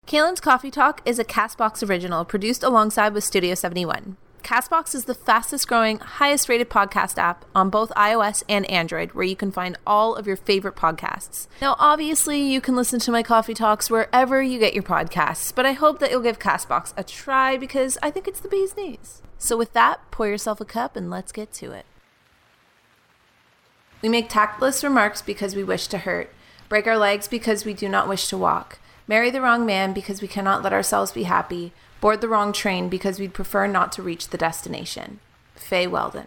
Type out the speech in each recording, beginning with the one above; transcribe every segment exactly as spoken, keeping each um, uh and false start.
Kaylin's Coffee Talk is a CastBox original produced alongside with Studio seventy-one. CastBox is the fastest growing, highest rated podcast app on both iOS and Android, where you can find all of your favorite podcasts. Now, obviously, you can listen to my coffee talks wherever you get your podcasts, but I hope that you'll give CastBox a try because I think it's the bee's knees. So with that, pour yourself a cup and let's get to it. We make tactless remarks because we wish to hurt, break our legs because we do not wish to walk, marry the wrong man because we cannot let ourselves be happy, board the wrong train because we'd prefer not to reach the destination. Faye Weldon.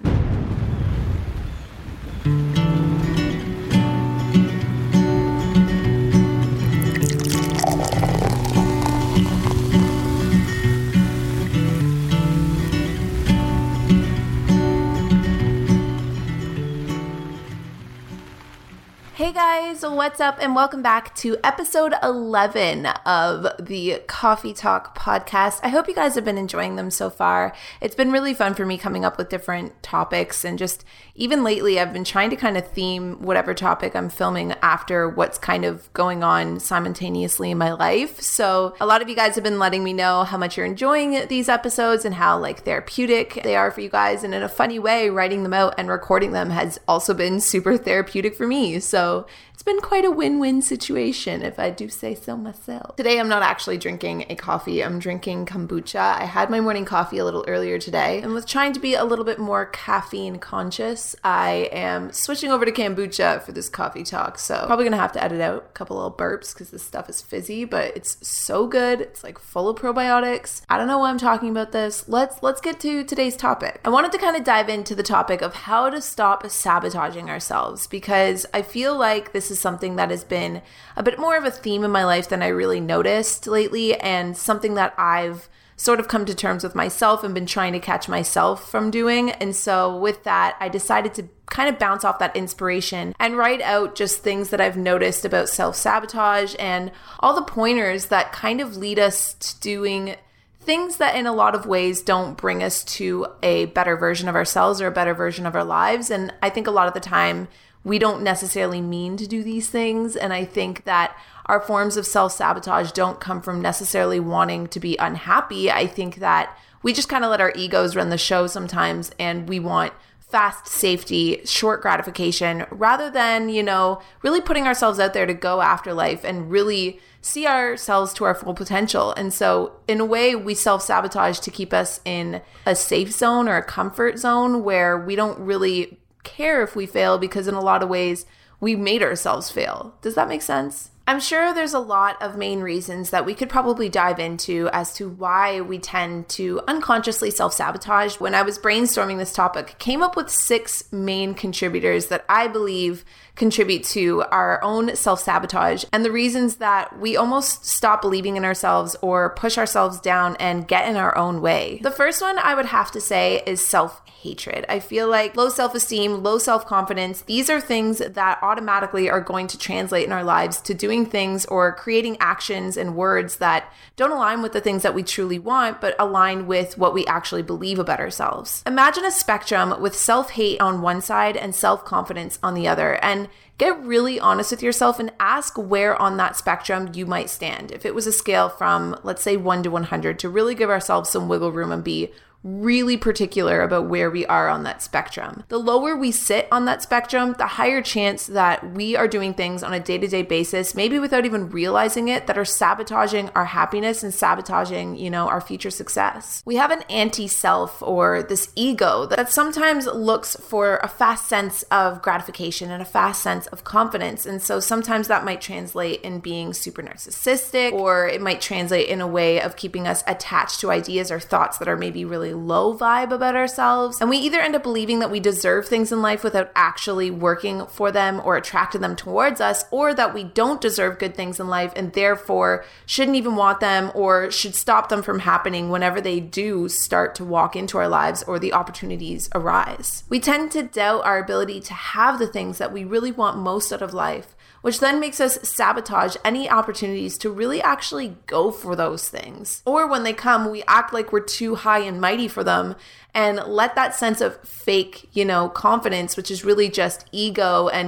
Hey guys, what's up and welcome back to episode eleven of the Coffee Talk podcast. I hope you guys have been enjoying them so far. It's been really fun for me coming up with different topics, and just even lately I've been trying to kind of theme whatever topic I'm filming after what's kind of going on simultaneously in my life. So a lot of you guys have been letting me know how much you're enjoying these episodes and how like therapeutic they are for you guys, and in a funny way, writing them out and recording them has also been super therapeutic for me. So it's been quite a win-win situation, if I do say so myself. Today, I'm not actually drinking a coffee. I'm drinking kombucha. I had my morning coffee a little earlier today, and with trying to be a little bit more caffeine conscious, I am switching over to kombucha for this coffee talk. So probably gonna have to edit out a couple little burps because this stuff is fizzy, but it's so good. It's like full of probiotics. I don't know why I'm talking about this. Let's let's get to today's topic. I wanted to kind of dive into the topic of how to stop sabotaging ourselves, because I feel like this is something that has been a bit more of a theme in my life than I really noticed lately, and something that I've sort of come to terms with myself and been trying to catch myself from doing. And so with that, I decided to kind of bounce off that inspiration and write out just things that I've noticed about self-sabotage and all the pointers that kind of lead us to doing things that in a lot of ways don't bring us to a better version of ourselves or a better version of our lives. And I think a lot of the time we don't necessarily mean to do these things. And I think that our forms of self-sabotage don't come from necessarily wanting to be unhappy. I think that we just kind of let our egos run the show sometimes, and we want fast safety, short gratification, rather than, you know, really putting ourselves out there to go after life and really see ourselves to our full potential. And so in a way, we self-sabotage to keep us in a safe zone or a comfort zone where we don't really care if we fail, because in a lot of ways we made ourselves fail. Does that make sense? I'm sure there's a lot of main reasons that we could probably dive into as to why we tend to unconsciously self-sabotage. When I was brainstorming this topic, I came up with six main contributors that I believe contribute to our own self-sabotage and the reasons that we almost stop believing in ourselves or push ourselves down and get in our own way. The first one I would have to say is self-hatred. I feel like low self-esteem, low self-confidence, these are things that automatically are going to translate in our lives to doing things or creating actions and words that don't align with the things that we truly want, but align with what we actually believe about ourselves. Imagine a spectrum with self-hate on one side and self-confidence on the other, and get really honest with yourself and ask where on that spectrum you might stand. If it was a scale from, let's say, one to one hundred, to really give ourselves some wiggle room and be really particular about where we are on that spectrum. The lower we sit on that spectrum, the higher chance that we are doing things on a day-to-day basis, maybe without even realizing it, that are sabotaging our happiness and sabotaging, you know, our future success. We have an anti-self, or this ego, that sometimes looks for a fast sense of gratification and a fast sense of confidence. And so sometimes that might translate in being super narcissistic, or it might translate in a way of keeping us attached to ideas or thoughts that are maybe really low vibe about ourselves. And we either end up believing that we deserve things in life without actually working for them or attracting them towards us, or that we don't deserve good things in life and therefore shouldn't even want them or should stop them from happening whenever they do start to walk into our lives or the opportunities arise. We tend to doubt our ability to have the things that we really want most out of life, which then makes us sabotage any opportunities to really actually go for those things. Or when they come, we act like we're too high and mighty for them and let that sense of fake, you know, confidence, which is really just ego and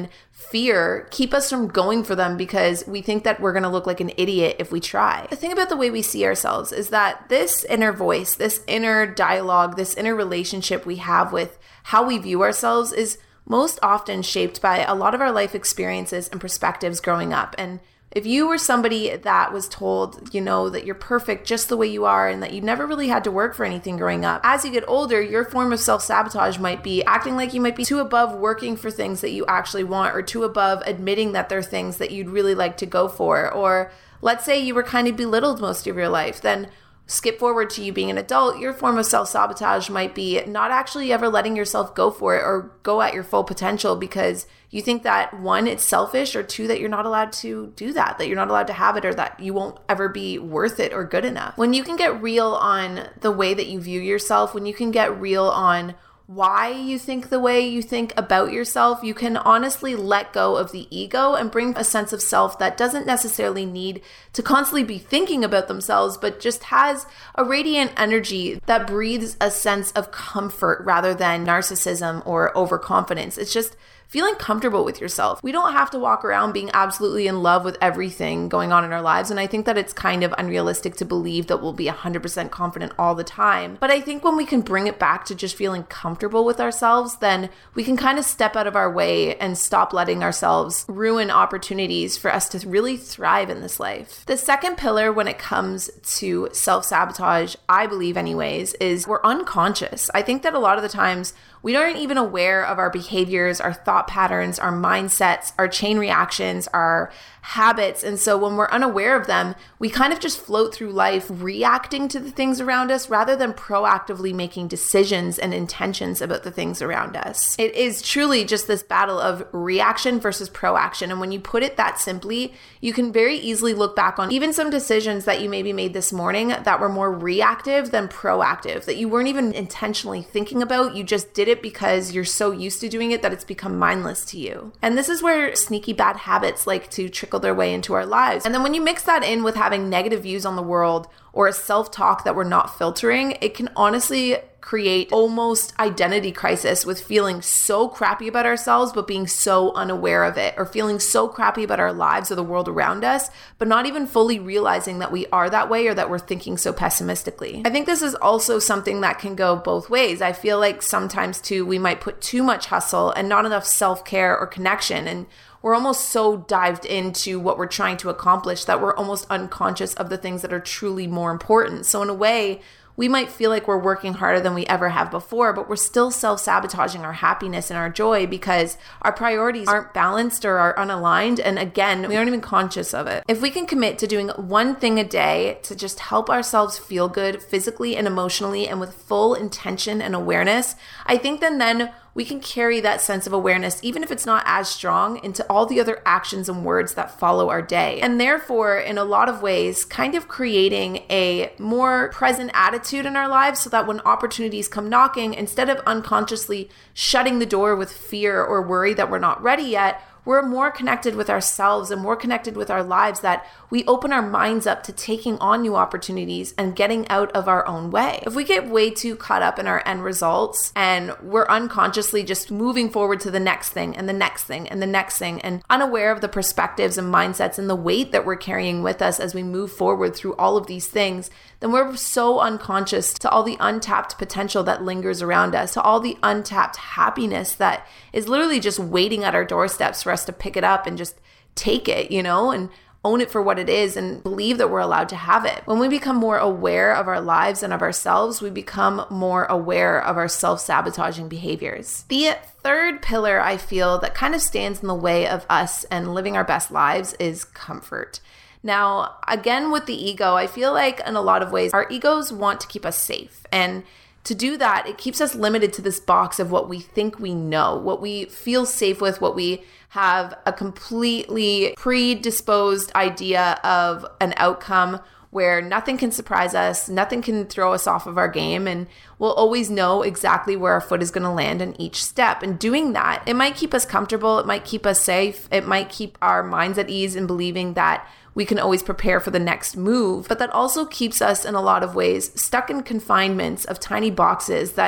fear keep us from going for them because we think that we're going to look like an idiot if we try. The thing about the way we see ourselves is that this inner voice, this inner dialogue, this inner relationship we have with how we view ourselves is most often shaped by a lot of our life experiences and perspectives growing up. And if you were somebody that was told, you know, that you're perfect just the way you are and that you never really had to work for anything growing up, as you get older, your form of self-sabotage might be acting like you might be too above working for things that you actually want, or too above admitting that they're things that you'd really like to go for. Or let's say you were kind of belittled most of your life, then skip forward to you being an adult, your form of self-sabotage might be not actually ever letting yourself go for it or go at your full potential because you think that, one, it's selfish, or two, that you're not allowed to do that, that you're not allowed to have it, or that you won't ever be worth it or good enough. When you can get real on the way that you view yourself, when you can get real on why you think the way you think about yourself, you can honestly let go of the ego and bring a sense of self that doesn't necessarily need to constantly be thinking about themselves, but just has a radiant energy that breathes a sense of comfort rather than narcissism or overconfidence. It's just feeling comfortable with yourself. We don't have to walk around being absolutely in love with everything going on in our lives. And I think that it's kind of unrealistic to believe that we'll be one hundred percent confident all the time. But I think when we can bring it back to just feeling comfortable with ourselves, then we can kind of step out of our way and stop letting ourselves ruin opportunities for us to really thrive in this life. The second pillar when it comes to self-sabotage, I believe anyways, is we're unconscious. I think that a lot of the times we aren't even aware of our behaviors, our thought patterns, our mindsets, our chain reactions, our habits. And so when we're unaware of them, we kind of just float through life reacting to the things around us rather than proactively making decisions and intentions about the things around us. It is truly just this battle of reaction versus proaction. And when you put it that simply, you can very easily look back on even some decisions that you maybe made this morning that were more reactive than proactive, that you weren't even intentionally thinking about. You just did it because you're so used to doing it that it's become mindless to you. And this is where sneaky bad habits like to trickle their way into our lives. And then when you mix that in with having negative views on the world or a self-talk that we're not filtering, it can honestly create almost identity crisis with feeling so crappy about ourselves, but being so unaware of it, or feeling so crappy about our lives or the world around us, but not even fully realizing that we are that way or that we're thinking so pessimistically. I think this is also something that can go both ways. I feel like sometimes too, we might put too much hustle and not enough self-care or connection, and we're almost so dived into what we're trying to accomplish that we're almost unconscious of the things that are truly more important. So in a way, we might feel like we're working harder than we ever have before, but we're still self-sabotaging our happiness and our joy because our priorities aren't balanced or are unaligned. And again, we aren't even conscious of it. If we can commit to doing one thing a day to just help ourselves feel good physically and emotionally and with full intention and awareness, I think then then we can carry that sense of awareness, even if it's not as strong, into all the other actions and words that follow our day. And therefore, in a lot of ways, kind of creating a more present attitude in our lives so that when opportunities come knocking, instead of unconsciously shutting the door with fear or worry that we're not ready yet, we're more connected with ourselves and more connected with our lives, that we open our minds up to taking on new opportunities and getting out of our own way. If we get way too caught up in our end results and we're unconsciously just moving forward to the next thing and the next thing and the next thing and unaware of the perspectives and mindsets and the weight that we're carrying with us as we move forward through all of these things, then we're so unconscious to all the untapped potential that lingers around us, to all the untapped happiness that is literally just waiting at our doorsteps for us to pick it up and just take it, you know, and own it for what it is and believe that we're allowed to have it. When we become more aware of our lives and of ourselves, we become more aware of our self-sabotaging behaviors. The third pillar I feel that kind of stands in the way of us and living our best lives is comfort. Now, again, with the ego, I feel like in a lot of ways, our egos want to keep us safe. And to do that, it keeps us limited to this box of what we think we know, what we feel safe with, what we have a completely predisposed idea of an outcome where nothing can surprise us, nothing can throw us off of our game, and we'll always know exactly where our foot is going to land in each step. And doing that, it might keep us comfortable, it might keep us safe, it might keep our minds at ease in believing that we can always prepare for the next move, but that also keeps us in a lot of ways stuck in confinements of tiny boxes that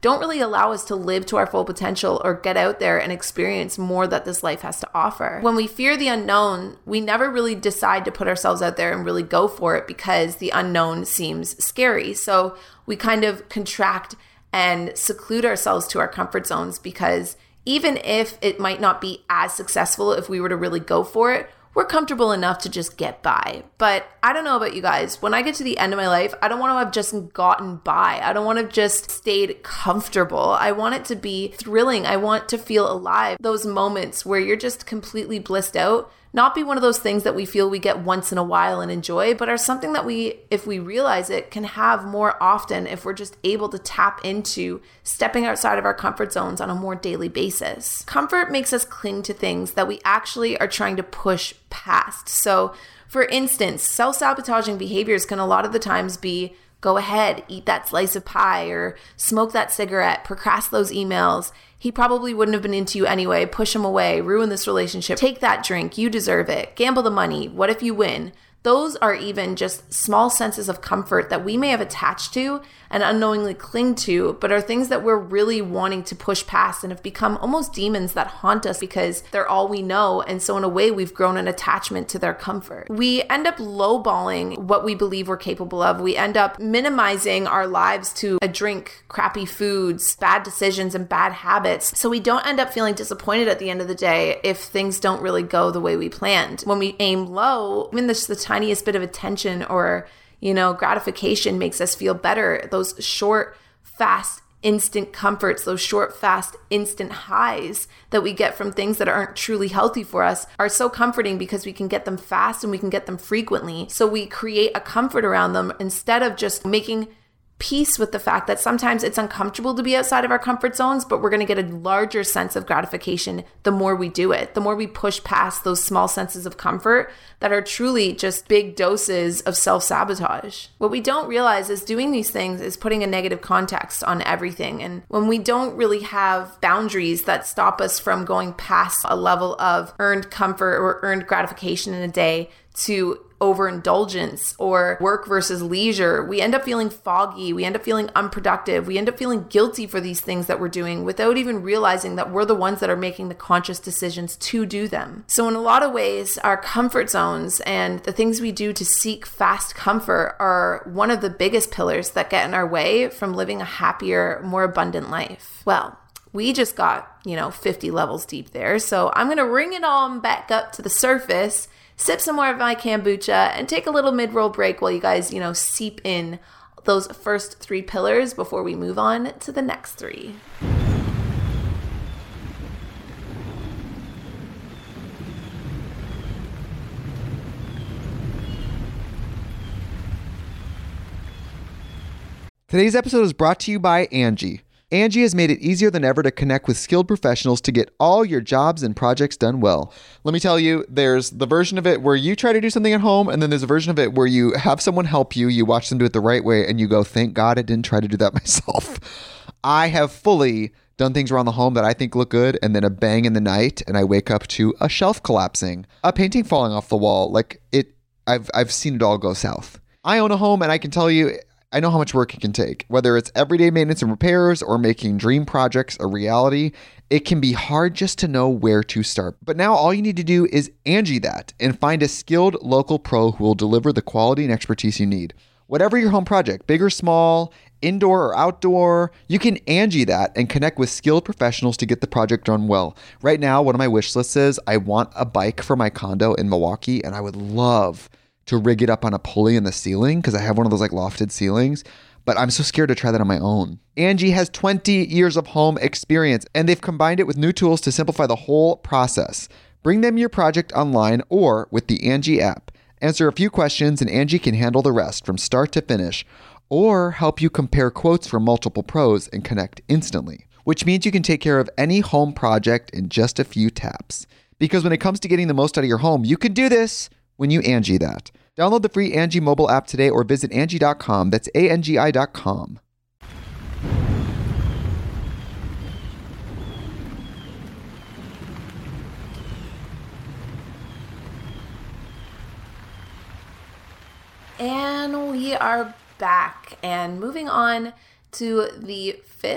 don't really allow us to live to our full potential or get out there and experience more that this life has to offer. When we fear the unknown, we never really decide to put ourselves out there and really go for it because the unknown seems scary. So we kind of contract and seclude ourselves to our comfort zones because even if it might not be as successful if we were to really go for it, we're comfortable enough to just get by. But I don't know about you guys. When I get to the end of my life, I don't want to have just gotten by. I don't want to have just stayed comfortable. I want it to be thrilling. I want to feel alive. Those moments where you're just completely blissed out, not be one of those things that we feel we get once in a while and enjoy, but are something that we, if we realize it, can have more often if we're just able to tap into stepping outside of our comfort zones on a more daily basis. Comfort makes us cling to things that we actually are trying to push past. So, for instance, self-sabotaging behaviors can a lot of the times be go ahead, eat that slice of pie, or smoke that cigarette, procrastinate those emails. He probably wouldn't have been into you anyway. Push him away, ruin this relationship. Take that drink, you deserve it. Gamble the money. What if you win? Those are even just small senses of comfort that we may have attached to and unknowingly cling to, but are things that we're really wanting to push past and have become almost demons that haunt us because they're all we know. And so in a way, we've grown an attachment to their comfort. We end up lowballing what we believe we're capable of. We end up minimizing our lives to a drink, crappy foods, bad decisions, and bad habits. So we don't end up feeling disappointed at the end of the day if things don't really go the way we planned. When we aim low, I mean, this the tiniest bit of attention or, you know, gratification makes us feel better. Those short, fast, instant comforts, those short, fast, instant highs that we get from things that aren't truly healthy for us are so comforting because we can get them fast and we can get them frequently. So we create a comfort around them instead of just making peace with the fact that sometimes it's uncomfortable to be outside of our comfort zones, but we're going to get a larger sense of gratification the more we do it, the more we push past those small senses of comfort that are truly just big doses of self-sabotage. What we don't realize is doing these things is putting a negative context on everything. And when we don't really have boundaries that stop us from going past a level of earned comfort or earned gratification in a day to overindulgence or work versus leisure, we end up feeling foggy. We end up feeling unproductive. We end up feeling guilty for these things that we're doing without even realizing that we're the ones that are making the conscious decisions to do them. So in a lot of ways, our comfort zones and the things we do to seek fast comfort are one of the biggest pillars that get in our way from living a happier, more abundant life. Well, we just got, you know, fifty levels deep there. So I'm going to bring it on back up to the surface, sip some more of my kombucha, and take a little mid-roll break while you guys, you know, seep in those first three pillars before we move on to the next three. Today's episode is brought to you by Angie. Angie has made it easier than ever to connect with skilled professionals to get all your jobs and projects done well. Let me tell you, there's the version of it where you try to do something at home, and then there's a version of it where you have someone help you, you watch them do it the right way, and you go, thank God I didn't try to do that myself. I have fully done things around the home that I think look good, and then a bang in the night, and I wake up to a shelf collapsing, a painting falling off the wall. Like, it, I've I've seen it all go south. I own a home, and I can tell you, I know how much work it can take. Whether it's everyday maintenance and repairs or making dream projects a reality, it can be hard just to know where to start. But now all you need to do is Angie that and find a skilled local pro who will deliver the quality and expertise you need. Whatever your home project, big or small, indoor or outdoor, you can Angie that and connect with skilled professionals to get the project done well. Right now, one of my wish lists is I want a bike for my condo in Milwaukee, and I would love to rig it up on a pulley in the ceiling because I have one of those like lofted ceilings, but I'm so scared to try that on my own. Angie has twenty years of home experience, and they've combined it with new tools to simplify the whole process. Bring them your project online or with the Angie app. Answer a few questions and Angie can handle the rest from start to finish, or help you compare quotes from multiple pros and connect instantly, which means you can take care of any home project in just a few taps. Because when it comes to getting the most out of your home, you can do this when you Angie that. Download the free Angie mobile app today or visit Angie dot com. That's A N G I dot com. And we are back and moving on to the fifth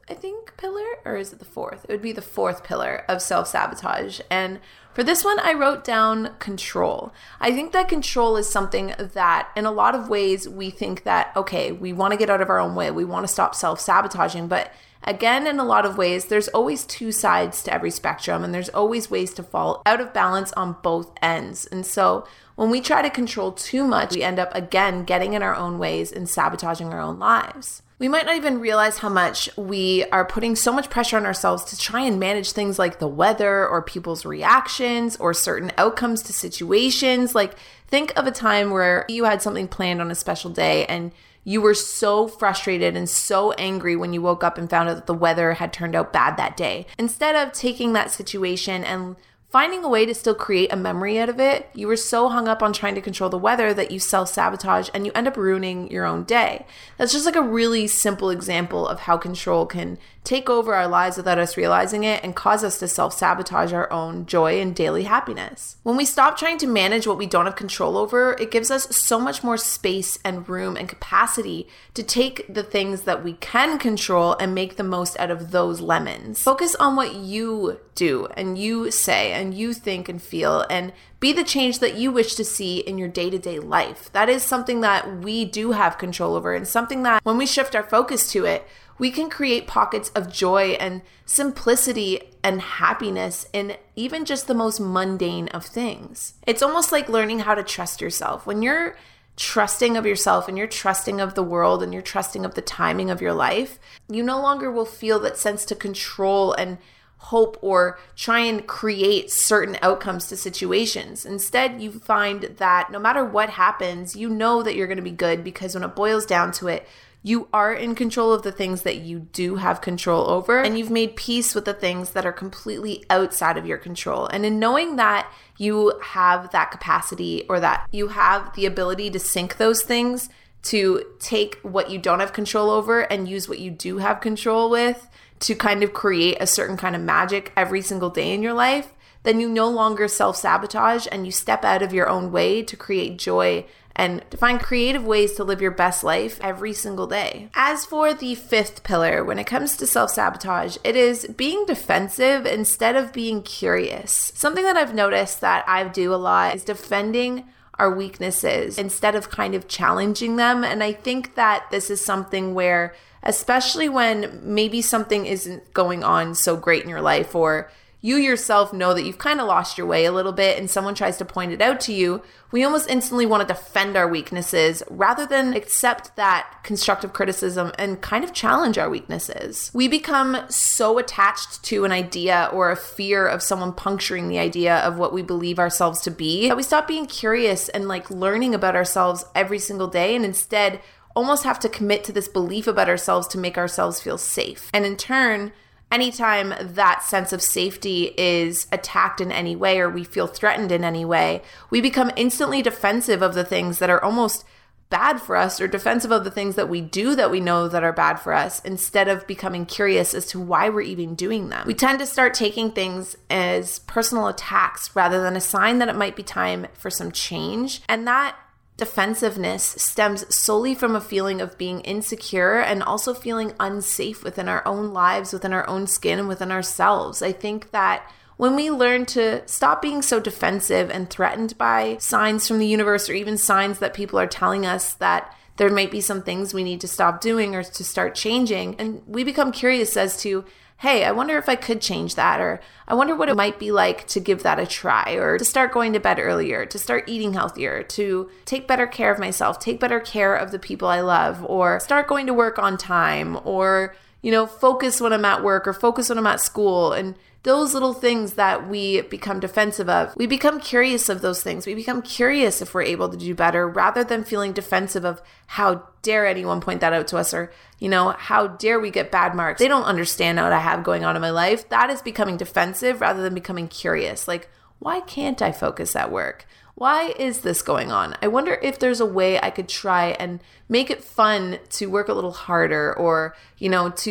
I think, pillar, or is it the fourth? It would be the fourth pillar of self-sabotage. And for this one, I wrote down control. I think that control is something that in a lot of ways we think that, okay, we want to get out of our own way. We want to stop self-sabotaging. But again, in a lot of ways, there's always two sides to every spectrum, and there's always ways to fall out of balance on both ends. And so when we try to control too much, we end up again getting in our own ways and sabotaging our own lives. We might not even realize how much we are putting so much pressure on ourselves to try and manage things like the weather or people's reactions or certain outcomes to situations. Like, think of a time where you had something planned on a special day and you were so frustrated and so angry when you woke up and found out that the weather had turned out bad that day. Instead of taking that situation and finding a way to still create a memory out of it, you were so hung up on trying to control the weather that you self-sabotage and you end up ruining your own day. That's just like a really simple example of how control can take over our lives without us realizing it and cause us to self-sabotage our own joy and daily happiness. When we stop trying to manage what we don't have control over, it gives us so much more space and room and capacity to take the things that we can control and make the most out of those lemons. Focus on what you do and you say and you think and feel, and be the change that you wish to see in your day-to-day life. That is something that we do have control over, and something that when we shift our focus to it, we can create pockets of joy and simplicity and happiness in even just the most mundane of things. It's almost like learning how to trust yourself. When you're trusting of yourself and you're trusting of the world and you're trusting of the timing of your life, you no longer will feel that sense to control and hope or try and create certain outcomes to situations. Instead, you find that no matter what happens, you know that you're going to be good, because when it boils down to it, you are in control of the things that you do have control over, and you've made peace with the things that are completely outside of your control. And in knowing that you have that capacity, or that you have the ability to sync those things, to take what you don't have control over and use what you do have control with to kind of create a certain kind of magic every single day in your life, then you no longer self-sabotage and you step out of your own way to create joy and to find creative ways to live your best life every single day. As for the fifth pillar, when it comes to self-sabotage, it is being defensive instead of being curious. Something that I've noticed that I do a lot is defending our weaknesses instead of kind of challenging them. And I think that this is something where, especially when maybe something isn't going on so great in your life, or you yourself know that you've kind of lost your way a little bit and someone tries to point it out to you, we almost instantly want to defend our weaknesses rather than accept that constructive criticism and kind of challenge our weaknesses. We become so attached to an idea or a fear of someone puncturing the idea of what we believe ourselves to be that we stop being curious and like learning about ourselves every single day, and instead almost have to commit to this belief about ourselves to make ourselves feel safe. And in turn, anytime that sense of safety is attacked in any way, or we feel threatened in any way, we become instantly defensive of the things that are almost bad for us, or defensive of the things that we do that we know that are bad for us, instead of becoming curious as to why we're even doing them. We tend to start taking things as personal attacks rather than a sign that it might be time for some change. And that defensiveness stems solely from a feeling of being insecure and also feeling unsafe within our own lives, within our own skin, and within ourselves. I think that when we learn to stop being so defensive and threatened by signs from the universe, or even signs that people are telling us that there might be some things we need to stop doing or to start changing, and we become curious as to, hey, I wonder if I could change that, or I wonder what it might be like to give that a try, or to start going to bed earlier, to start eating healthier, to take better care of myself, take better care of the people I love, or start going to work on time, or, you know, focus when I'm at work, or focus when I'm at school. And those little things that we become defensive of, we become curious of those things. We become curious if we're able to do better, rather than feeling defensive of how dare anyone point that out to us, or, you know, how dare we get bad marks. They don't understand what I have going on in my life. That is becoming defensive rather than becoming curious. Like, why can't I focus at work? Why is this going on? I wonder if there's a way I could try and make it fun to work a little harder, or, you know, to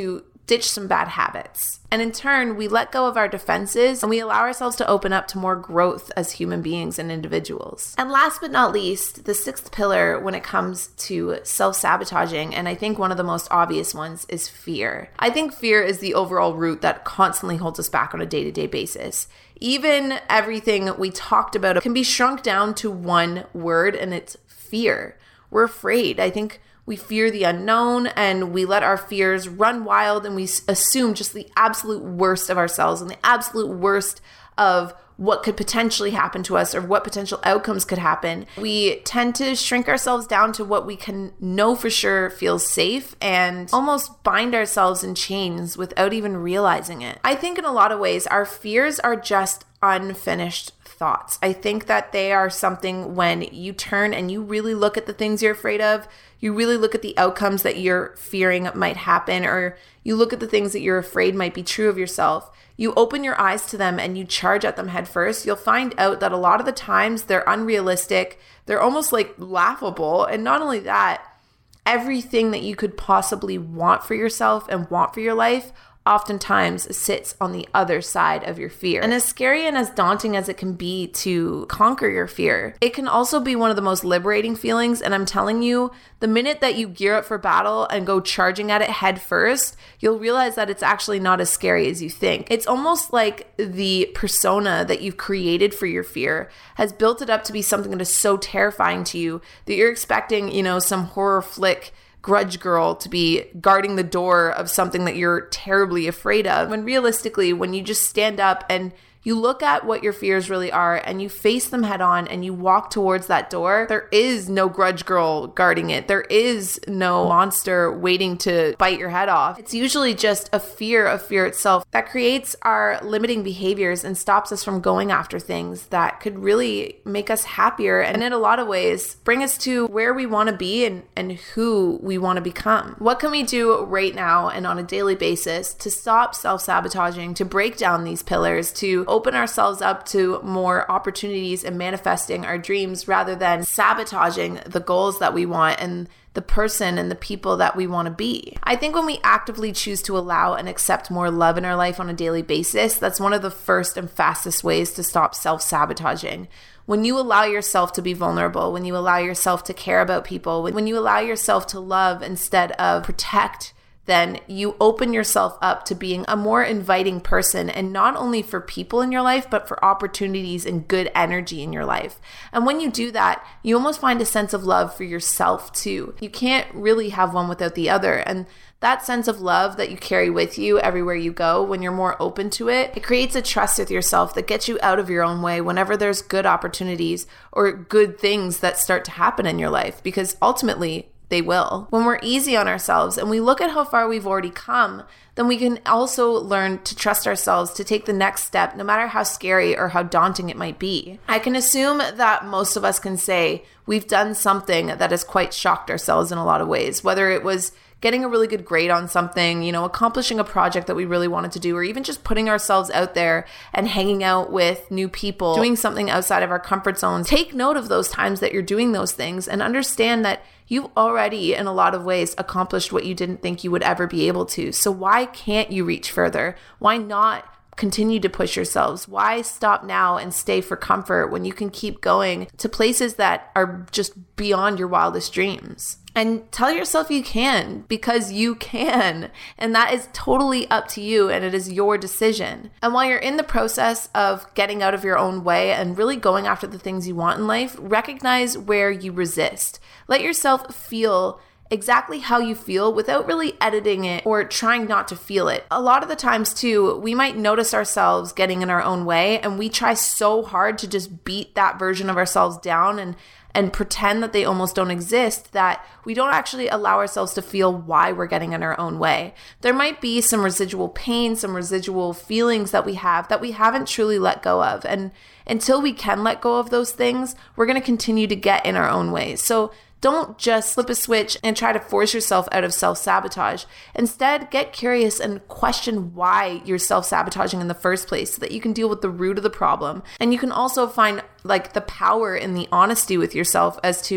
ditch some bad habits. And in turn, we let go of our defenses and we allow ourselves to open up to more growth as human beings and individuals. And last but not least, the sixth pillar when it comes to self-sabotaging, and I think one of the most obvious ones, is fear. I think fear is the overall root that constantly holds us back on a day-to-day basis. Even everything we talked about can be shrunk down to one word, and it's fear. We're afraid. I think we fear the unknown and we let our fears run wild and we assume just the absolute worst of ourselves and the absolute worst of what could potentially happen to us or what potential outcomes could happen. We tend to shrink ourselves down to what we can know for sure feels safe and almost bind ourselves in chains without even realizing it. I think in a lot of ways, our fears are just unfinished thoughts. I think that they are something when you turn and you really look at the things you're afraid of, you really look at the outcomes that you're fearing might happen, or you look at the things that you're afraid might be true of yourself, you open your eyes to them and you charge at them head first, you'll find out that a lot of the times they're unrealistic, they're almost like laughable, and not only that, everything that you could possibly want for yourself and want for your life oftentimes sits on the other side of your fear. And as scary and as daunting as it can be to conquer your fear, it can also be one of the most liberating feelings. And I'm telling you, the minute that you gear up for battle and go charging at it head first, you'll realize that it's actually not as scary as you think. It's almost like the persona that you've created for your fear has built it up to be something that is so terrifying to you that you're expecting, you know, some horror flick grudge girl to be guarding the door of something that you're terribly afraid of. When realistically, when you just stand up and you look at what your fears really are and you face them head on and you walk towards that door, there is no grudge girl guarding it. There is no monster waiting to bite your head off. It's usually just a fear of fear itself that creates our limiting behaviors and stops us from going after things that could really make us happier and in a lot of ways bring us to where we want to be and, and who we want to become. What can we do right now and on a daily basis to stop self-sabotaging, to break down these pillars, to open ourselves up to more opportunities and manifesting our dreams rather than sabotaging the goals that we want and the person and the people that we want to be? I think when we actively choose to allow and accept more love in our life on a daily basis, that's one of the first and fastest ways to stop self-sabotaging. When you allow yourself to be vulnerable, when you allow yourself to care about people, when you allow yourself to love instead of protect, then you open yourself up to being a more inviting person, and not only for people in your life, but for opportunities and good energy in your life. And when you do that, you almost find a sense of love for yourself too. You can't really have one without the other. And that sense of love that you carry with you everywhere you go, when you're more open to it, it creates a trust with yourself that gets you out of your own way whenever there's good opportunities or good things that start to happen in your life, because ultimately, they will. When we're easy on ourselves and we look at how far we've already come, then we can also learn to trust ourselves to take the next step, no matter how scary or how daunting it might be. I can assume that most of us can say we've done something that has quite shocked ourselves in a lot of ways, whether it was getting a really good grade on something, you know, accomplishing a project that we really wanted to do, or even just putting ourselves out there and hanging out with new people, doing something outside of our comfort zones. Take note of those times that you're doing those things and understand that you've already, in a lot of ways, accomplished what you didn't think you would ever be able to. So why can't you reach further? Why not continue to push yourselves? Why stop now and stay for comfort when you can keep going to places that are just beyond your wildest dreams? And tell yourself you can, because you can. And that is totally up to you, and it is your decision. And while you're in the process of getting out of your own way and really going after the things you want in life, recognize where you resist. Let yourself feel exactly how you feel without really editing it or trying not to feel it. A lot of the times too, we might notice ourselves getting in our own way, and we try so hard to just beat that version of ourselves down and and pretend that they almost don't exist, that we don't actually allow ourselves to feel why we're getting in our own way. There might be some residual pain, some residual feelings that we have that we haven't truly let go of. And until we can let go of those things, we're going to continue to get in our own ways. So don't just flip a switch and try to force yourself out of self-sabotage. Instead, get curious and question why you're self-sabotaging in the first place so that you can deal with the root of the problem. And you can also find like the power in the honesty with yourself as to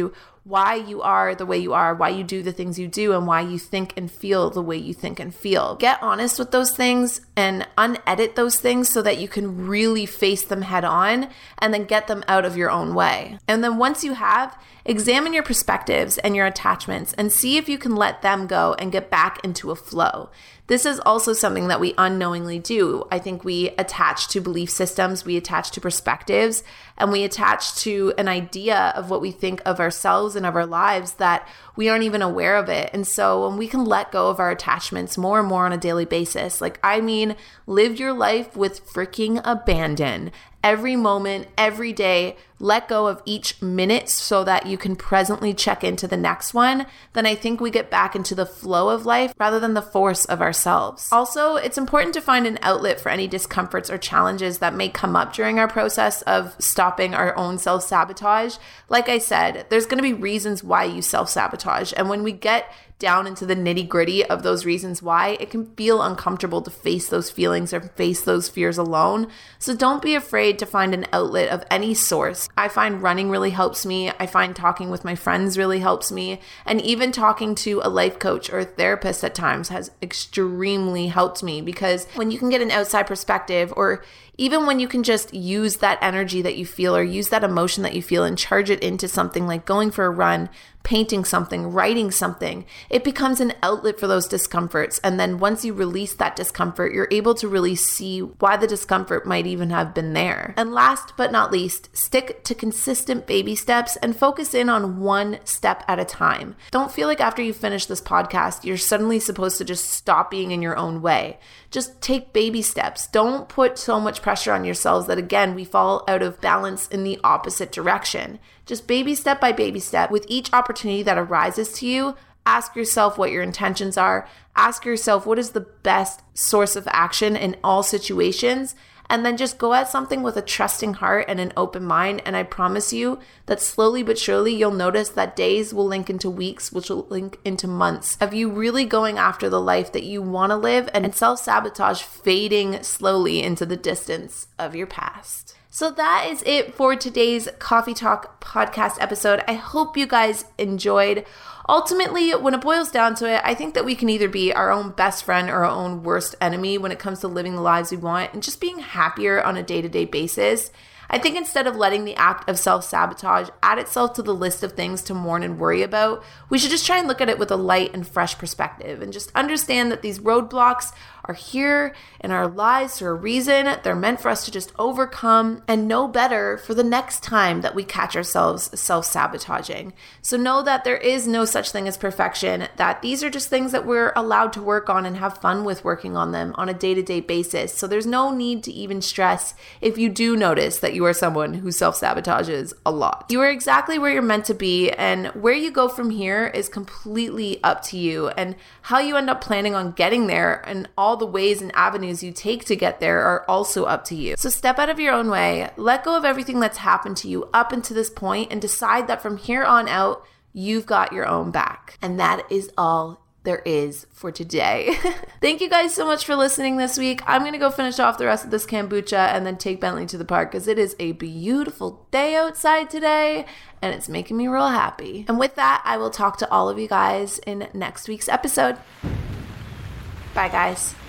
why you are the way you are, why you do the things you do, and why you think and feel the way you think and feel. Get honest with those things and unedit those things so that you can really face them head on and then get them out of your own way. And then once you have, examine your perspectives and your attachments and see if you can let them go and get back into a flow. This is also something that we unknowingly do. I think we attach to belief systems, we attach to perspectives, and we attach to an idea of what we think of ourselves and of our lives that we aren't even aware of it. And so when we can let go of our attachments more and more on a daily basis, like I mean, live your life with freaking abandon. Every moment, every day, let go of each minute so that you can presently check into the next one, then I think we get back into the flow of life rather than the force of ourselves. Also, it's important to find an outlet for any discomforts or challenges that may come up during our process of stopping our own self-sabotage. Like I said, there's going to be reasons why you self-sabotage. And when we get down into the nitty gritty of those reasons why, it can feel uncomfortable to face those feelings or face those fears alone. So don't be afraid to find an outlet of any source. I find running really helps me. I find talking with my friends really helps me. And even talking to a life coach or a therapist at times has extremely helped me, because when you can get an outside perspective, or even when you can just use that energy that you feel or use that emotion that you feel and charge it into something like going for a run, painting something, writing something, it becomes an outlet for those discomforts. And then once you release that discomfort, you're able to really see why the discomfort might even have been there. And last but not least, stick to consistent baby steps and focus in on one step at a time. Don't feel like after you finish this podcast, you're suddenly supposed to just stop being in your own way. Just take baby steps. Don't put so much pressure on yourselves that, again, we fall out of balance in the opposite direction. Just baby step by baby step. With each opportunity that arises to you, ask yourself what your intentions are. Ask yourself what is the best source of action in all situations. And then just go at something with a trusting heart and an open mind. And I promise you that slowly but surely, you'll notice that days will link into weeks, which will link into months of you really going after the life that you want to live, and self-sabotage fading slowly into the distance of your past. So that is it for today's Coffee Talk podcast episode. I hope you guys enjoyed. Ultimately, when it boils down to it, I think that we can either be our own best friend or our own worst enemy when it comes to living the lives we want and just being happier on a day-to-day basis. I think instead of letting the act of self-sabotage add itself to the list of things to mourn and worry about, we should just try and look at it with a light and fresh perspective and just understand that these roadblocks are here in our lives for a reason. They're meant for us to just overcome and know better for the next time that we catch ourselves self-sabotaging. So know that there is no such thing as perfection, that these are just things that we're allowed to work on and have fun with working on them on a day-to-day basis. So there's no need to even stress if you do notice that you are someone who self-sabotages a lot. You are exactly where you're meant to be, and where you go from here is completely up to you, and how you end up planning on getting there and all the ways and avenues you take to get there are also up to you. So step out of your own way, let go of everything that's happened to you up until this point, and decide that from here on out, you've got your own back. And that is all there is for today. Thank you guys so much for listening this week. I'm going to go finish off the rest of this kombucha and then take Bentley to the park, because it is a beautiful day outside today and it's making me real happy. And with that, I will talk to all of you guys in next week's episode. Bye, guys.